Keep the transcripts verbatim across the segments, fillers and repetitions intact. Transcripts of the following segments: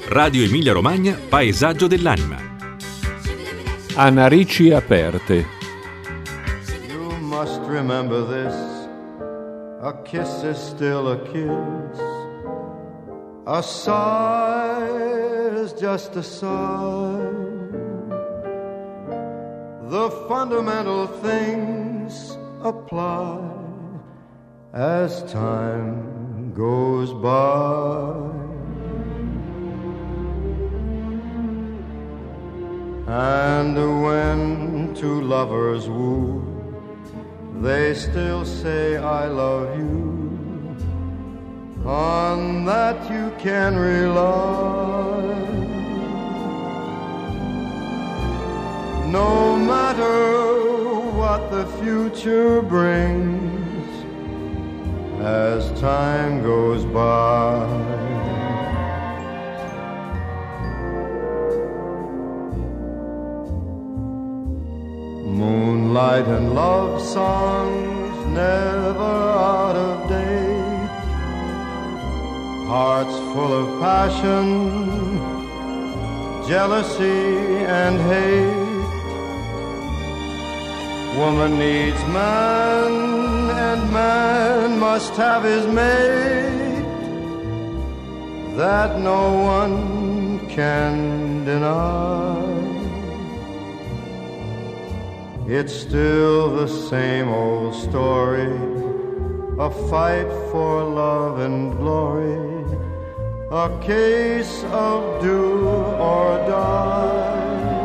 Radio Emilia Romagna, Paesaggio dell'anima. A narici aperte. You must remember this. A kiss is still a kiss. A sigh is just a sigh. The fundamental things apply as time goes by. And when two lovers woo, they still say I love you. On that you can rely. No matter what the future brings, as time goes by. Moonlight and love songs never out of date. Hearts full of passion, jealousy and hate. Woman needs man, and man must have his mate. That no one can deny. It's still the same old story, a fight for love and glory, a case of do or die.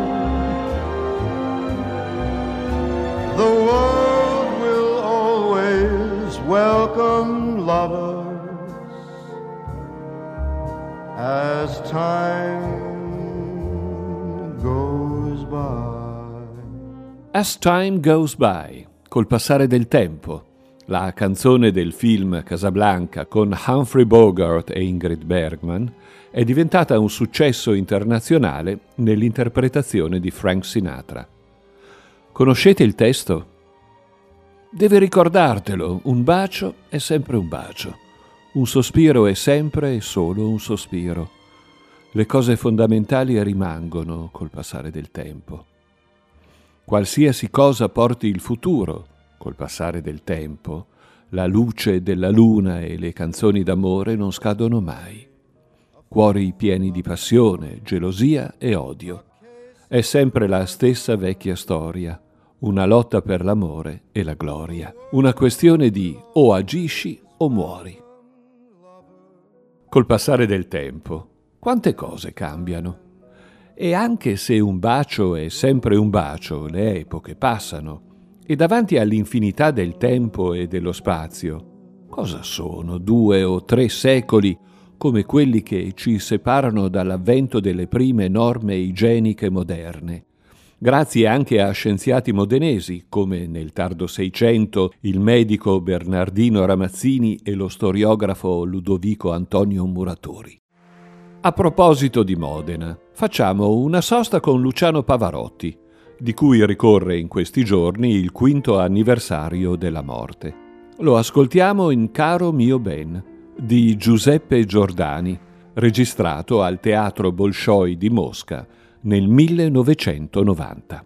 The world will always welcome lovers as time goes by. As Time Goes By, col passare del tempo, la canzone del film Casablanca con Humphrey Bogart e Ingrid Bergman è diventata un successo internazionale nell'interpretazione di Frank Sinatra. Conoscete il testo? Deve ricordartelo, un bacio è sempre un bacio, un sospiro è sempre e solo un sospiro. Le cose fondamentali rimangono col passare del tempo. Qualsiasi cosa porti il futuro, col passare del tempo, la luce della luna e le canzoni d'amore non scadono mai. Cuori pieni di passione, gelosia e odio. È sempre la stessa vecchia storia, una lotta per l'amore e la gloria, una questione di o agisci o muori. Col passare del tempo, quante cose cambiano. E anche se un bacio è sempre un bacio, le epoche passano. E davanti all'infinità del tempo e dello spazio, cosa sono due o tre secoli come quelli che ci separano dall'avvento delle prime norme igieniche moderne? Grazie anche a scienziati modenesi, come nel tardo Seicento il medico Bernardino Ramazzini e lo storiografo Ludovico Antonio Muratori. A proposito di Modena, facciamo una sosta con Luciano Pavarotti, di cui ricorre in questi giorni il quinto anniversario della morte. Lo ascoltiamo in Caro mio ben, di Giuseppe Giordani, registrato al Teatro Bolshoi di Mosca nel millenovecentonovanta.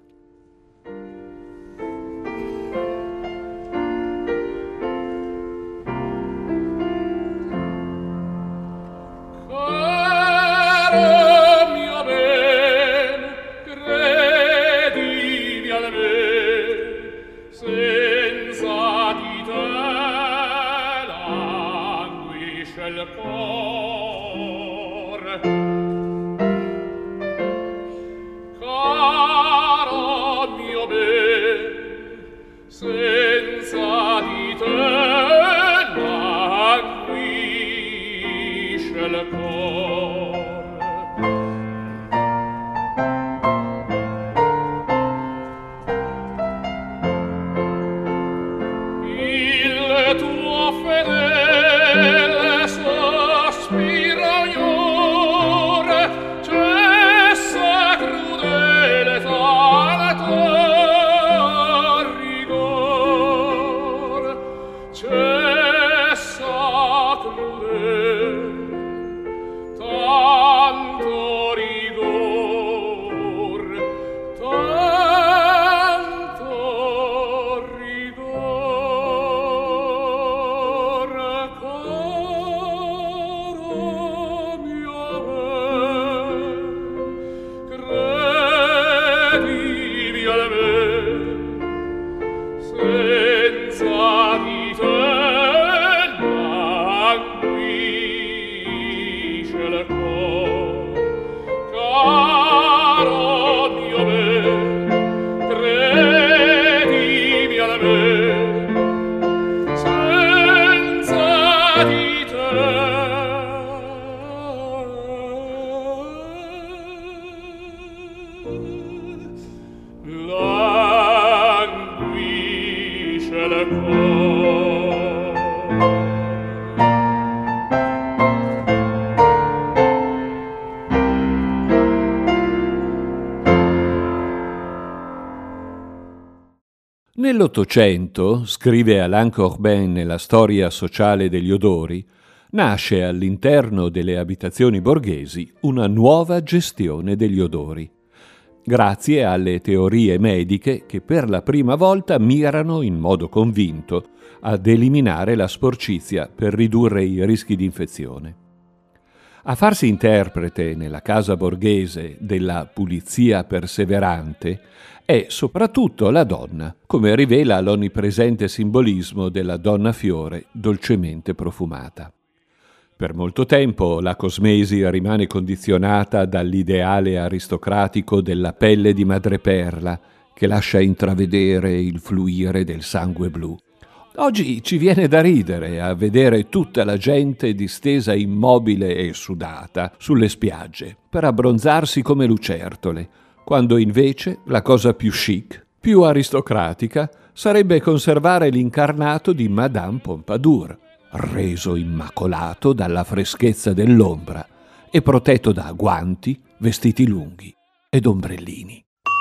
Nell'Ottocento, scrive Alain Corbin nella Storia sociale degli odori, nasce all'interno delle abitazioni borghesi una nuova gestione degli odori, grazie alle teorie mediche che per la prima volta mirano in modo convinto ad eliminare la sporcizia per ridurre i rischi di infezione. A farsi interprete nella casa borghese della pulizia perseverante è soprattutto la donna, come rivela l'onnipresente simbolismo della donna fiore dolcemente profumata. Per molto tempo la cosmesi rimane condizionata dall'ideale aristocratico della pelle di madreperla che lascia intravedere il fluire del sangue blu. Oggi ci viene da ridere a vedere tutta la gente distesa immobile e sudata sulle spiagge per abbronzarsi come lucertole, quando invece la cosa più chic, più aristocratica, sarebbe conservare l'incarnato di Madame Pompadour, reso immacolato dalla freschezza dell'ombra e protetto da guanti, vestiti lunghi ed ombrellini.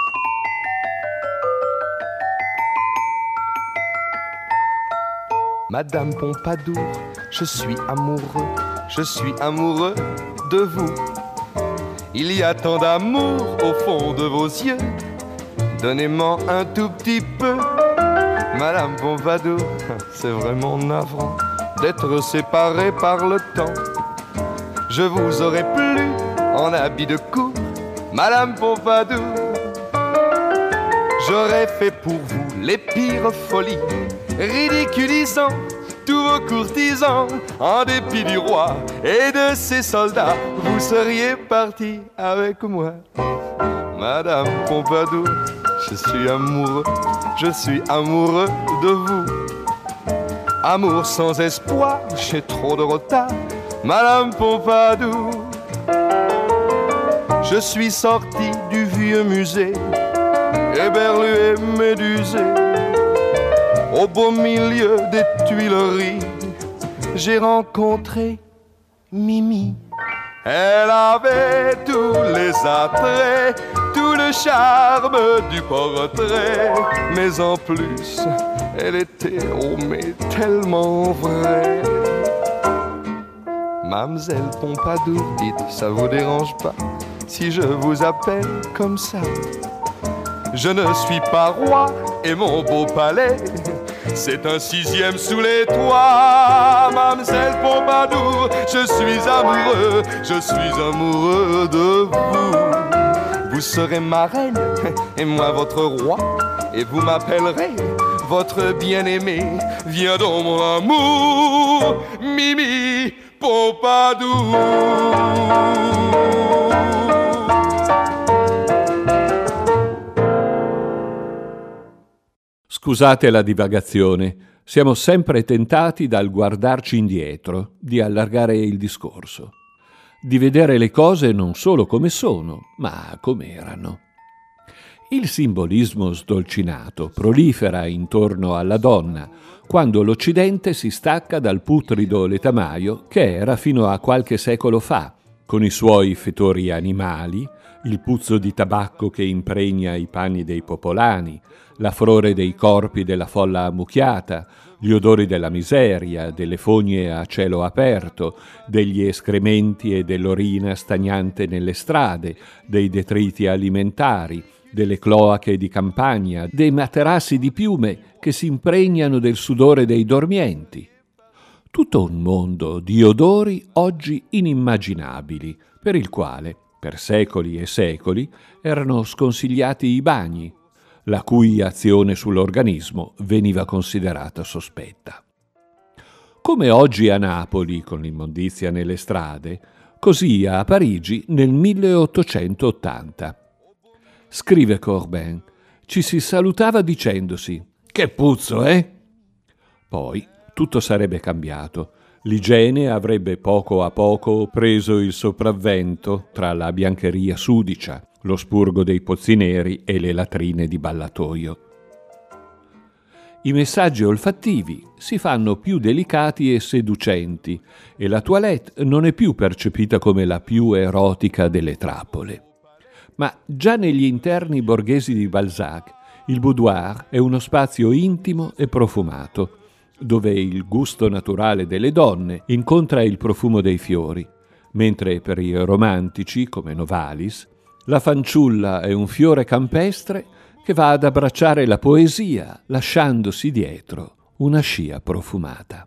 Madame Pompadour, je suis amoureux, je suis amoureux de vous. Il y a tant d'amour au fond de vos yeux, donnez-moi un tout petit peu. Madame Pompadour, c'est vraiment navrant d'être séparés par le temps. Je vous aurais plu en habit de cour, Madame Pompadour. J'aurais fait pour vous les pires folies, ridiculisant tous vos courtisans. En dépit du roi et de ses soldats, vous seriez parti avec moi. Madame Pompadour, je suis amoureux, je suis amoureux de vous. Amour sans espoir, j'ai trop de retard, Madame Pompadour. Je suis sorti du vieux musée, éberlué, médusé, au beau milieu des Tuileries, j'ai rencontré Mimi. Elle avait tous les attraits, tout le charme du portrait, mais en plus, elle était, oh mais tellement vraie. Mademoiselle Pompadour, dites, ça vous dérange pas si je vous appelle comme ça? Je ne suis pas roi et mon beau palais, c'est un sixième sous les toits. Mademoiselle Pompadour, je suis amoureux, je suis amoureux de vous. Vous serez ma reine et moi votre roi, et vous m'appellerez votre bien-aimé. Viens donc mon amour, Mimi Pompadour. Scusate la divagazione, siamo sempre tentati dal guardarci indietro, di allargare il discorso, di vedere le cose non solo come sono, ma come erano. Il simbolismo sdolcinato prolifera intorno alla donna quando l'Occidente si stacca dal putrido letamaio che era fino a qualche secolo fa, con i suoi fetori animali, il puzzo di tabacco che impregna i panni dei popolani, l'affrore dei corpi della folla ammucchiata, gli odori della miseria, delle fogne a cielo aperto, degli escrementi e dell'orina stagnante nelle strade, dei detriti alimentari, delle cloache di campagna, dei materassi di piume che si impregnano del sudore dei dormienti. Tutto un mondo di odori oggi inimmaginabili, per il quale, per secoli e secoli, erano sconsigliati i bagni, la cui azione sull'organismo veniva considerata sospetta. Come oggi a Napoli, con l'immondizia nelle strade, così a Parigi nel milleottocentottanta. Scrive Corbin, ci si salutava dicendosi «Che puzzo, eh?» Poi tutto sarebbe cambiato. L'igiene avrebbe poco a poco preso il sopravvento tra la biancheria sudicia, lo spurgo dei pozzi neri e le latrine di ballatoio. I messaggi olfattivi si fanno più delicati e seducenti e la toilette non è più percepita come la più erotica delle trappole. Ma già negli interni borghesi di Balzac Il boudoir è uno spazio intimo e profumato, dove il gusto naturale delle donne incontra il profumo dei fiori, mentre per i romantici, come Novalis, la fanciulla è un fiore campestre che va ad abbracciare la poesia, lasciandosi dietro una scia profumata.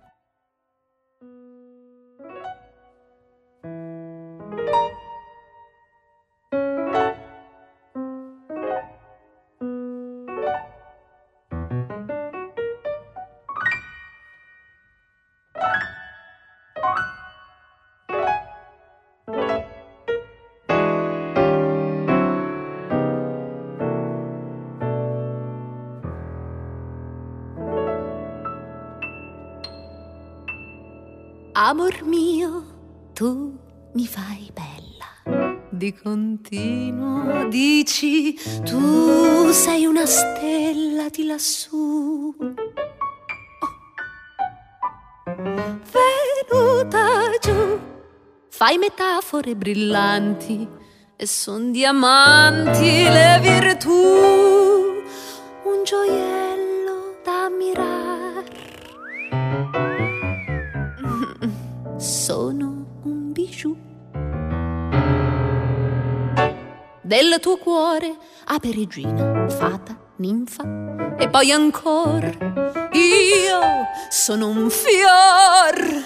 Amor mio, tu mi fai bella, di continuo dici, tu sei una stella di lassù. Oh. Venuta giù, fai metafore brillanti e son diamanti le virtù, un gioiello da ammirare. Sono un bijou del tuo cuore, ape regina, fata, ninfa e poi ancora io sono un fior,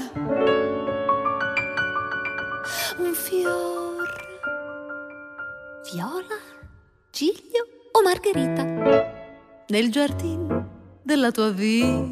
un fior, viola, giglio o margherita nel giardino della tua vita.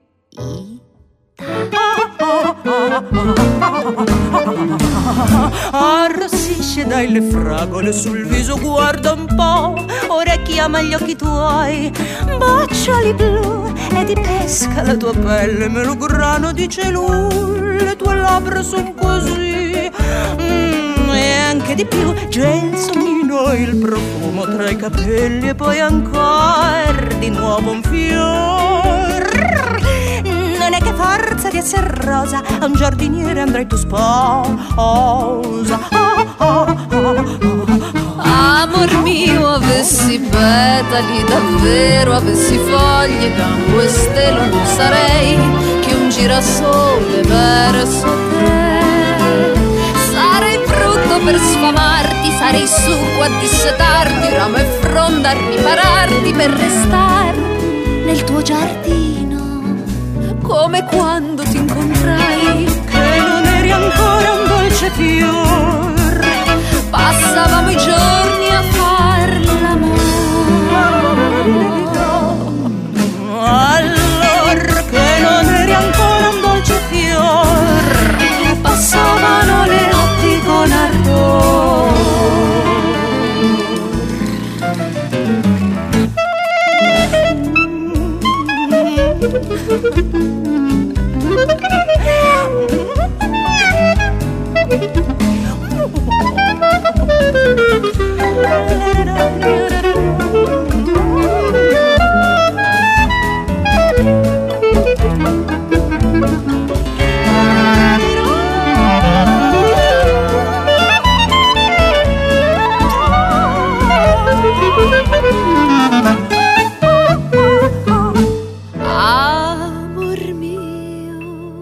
Arrossisce dai le fragole sul viso, guarda un po', ora chiama gli occhi tuoi, baciali blu e di pesca la tua pelle, melograno di celù, le tue labbra son così, mm, e anche di più, già il sonnino, il profumo tra i capelli e poi ancora di nuovo un fior. Non è che forza di essere rosa, a un giardiniere andrai tu sposa. Oh, oh, oh, oh. Amor mio, avessi petali davvero, avessi foglie gambo e stelo, non sarei che un girasole verso te. Sarei frutto per sfamarti, sarei succo a dissetarti, ramo e fronda a ripararti per restare nel tuo giardino. Come quando ti incontrai, che non eri ancora un dolce fior, passavamo i giorni a far l'amore. Allora che non eri ancora un dolce fior, passavano le notti con ardore. Amor mio,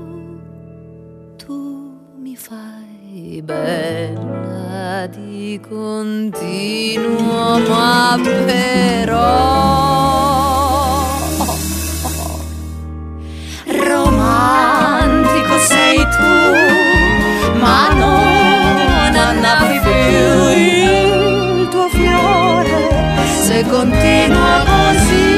tu mi fai bella di continuo, ma però romantico sei tu, ma non annavi più il tuo fiore, se continua così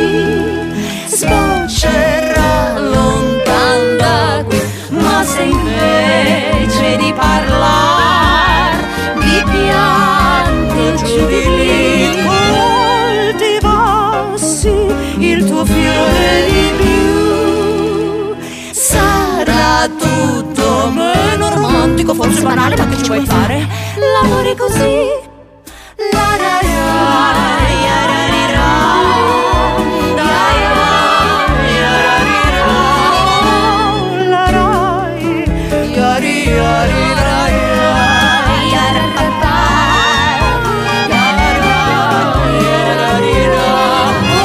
sboccerà lontan da qui. Ma se invece di parlar di pianto giù di lì coltivassi il tuo fiore di più, sarà tutto meno romantico, forse banale, ma che ci vuoi fare? L'amore così, la la la. Oh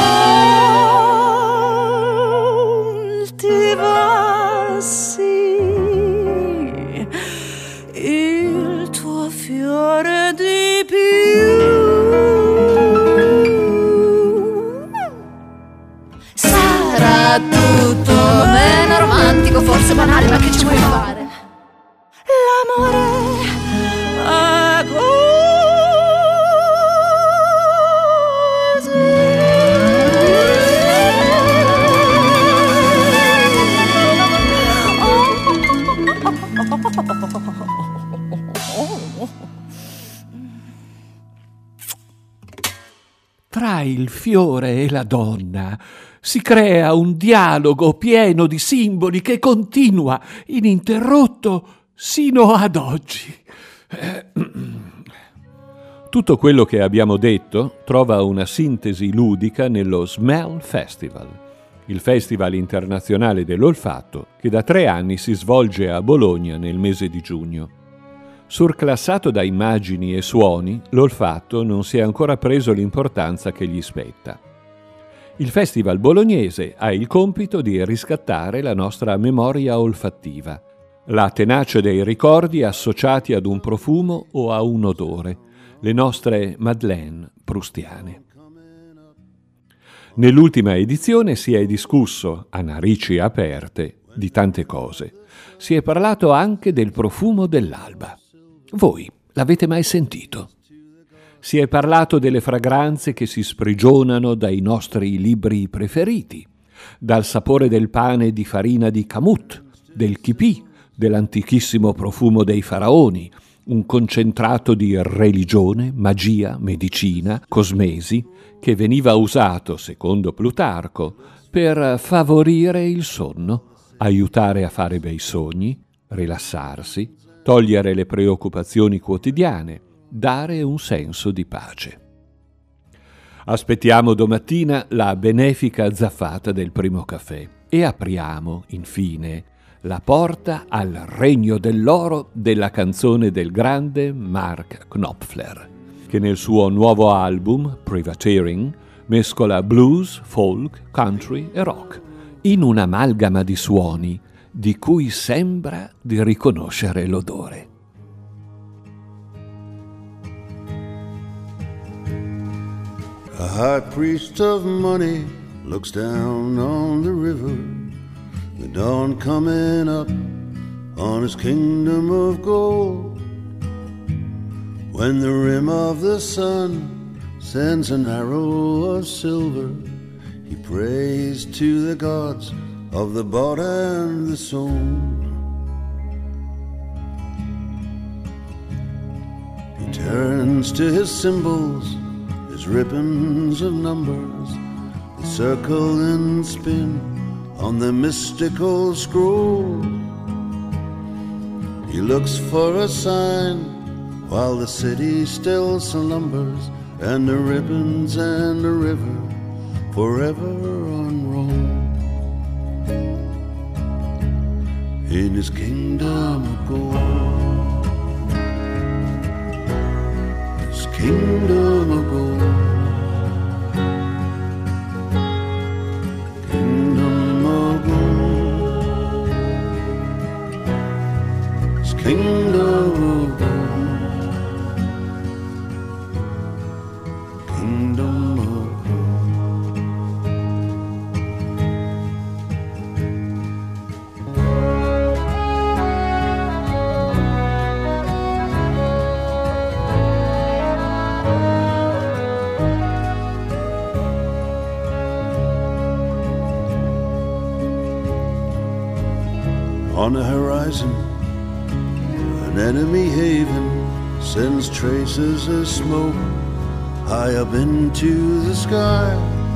Tra il fiore e la donna si crea un dialogo pieno di simboli che continua ininterrotto sino ad oggi. Eh, Tutto quello che abbiamo detto trova una sintesi ludica nello Smell Festival, il festival internazionale dell'olfatto che da tre anni si svolge a Bologna nel mese di giugno. Surclassato da immagini e suoni, l'olfatto non si è ancora preso l'importanza che gli spetta. Il festival bolognese ha il compito di riscattare la nostra memoria olfattiva, la tenacia dei ricordi associati ad un profumo o a un odore, le nostre Madeleine prustiane. Nell'ultima edizione si è discusso, a narici aperte, di tante cose. Si è parlato anche del profumo dell'alba. Voi l'avete mai sentito? Si è parlato delle fragranze che si sprigionano dai nostri libri preferiti, dal sapore del pane di farina di kamut, del kipì, dell'antichissimo profumo dei faraoni, un concentrato di religione, magia, medicina, cosmesi, che veniva usato, secondo Plutarco, per favorire il sonno, aiutare a fare bei sogni, rilassarsi, togliere le preoccupazioni quotidiane, dare un senso di pace. Aspettiamo domattina la benefica zaffata del primo caffè e apriamo, infine, la porta al regno dell'oro della canzone del grande Mark Knopfler, che nel suo nuovo album, Privateering, mescola blues, folk, country e rock, in un'amalgama di suoni di cui sembra di riconoscere l'odore. A high priest of money looks down on the river, the dawn coming up on his kingdom of gold. When the rim of the sun sends an arrow of silver, he prays to the gods of the bought and the sold. He turns to his symbols, his ribbons of numbers, that circle and spin on the mystical scroll. He looks for a sign while the city still slumbers, and the ribbons and the river forever unroll. In his kingdom of gold, his kingdom of gold, kingdom of gold, his kingdom of gold. On the horizon, an enemy haven sends traces of smoke high up into the sky.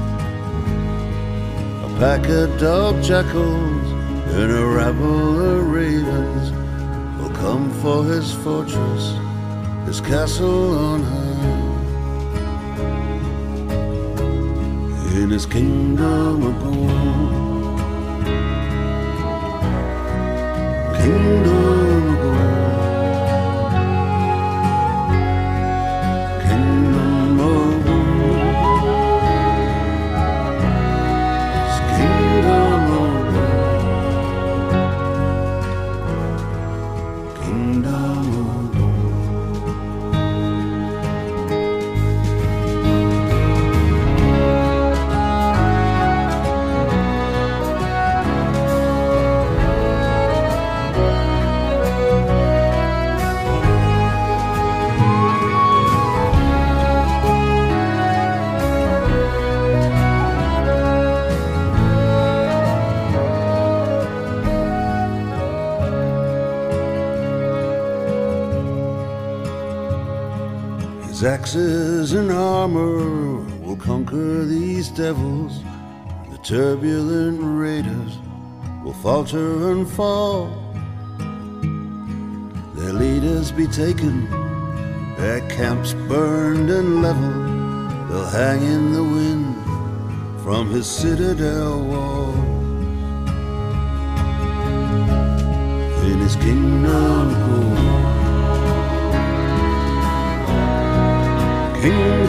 A pack of dog jackals and a rabble of ravens will come for his fortress, his castle on high. In his kingdom of gold, kingdom of gold, kingdom of gold, his kingdom of gold, kingdom of gold. His axes and armor will conquer these devils. The turbulent raiders will falter and fall. Their leaders be taken, their camps burned and leveled. They'll hang in the wind from his citadel wall. In his kingdom home, kingdom